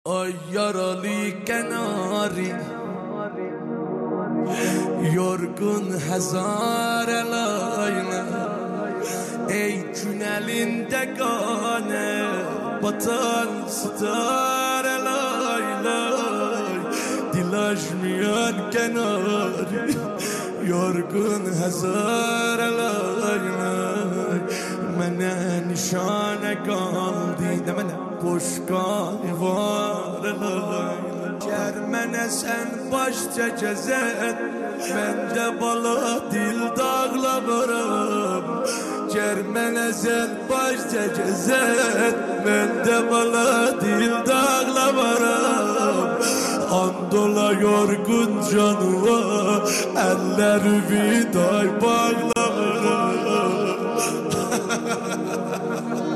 Ay yaralı kenari, yorgun hazar elayla, ey gün elinde gane, batan star elayla, dil açmayan kenari, yorgun hazar elayla, mene nişane kaldı demene koşkan var elayla. Germene sen başça cezet, ben de bala dil dağlamarım. Germene sen başça cezet, ben de bala dil dağlamarım. Andola yorgun canıma, eller viday bağlamarım.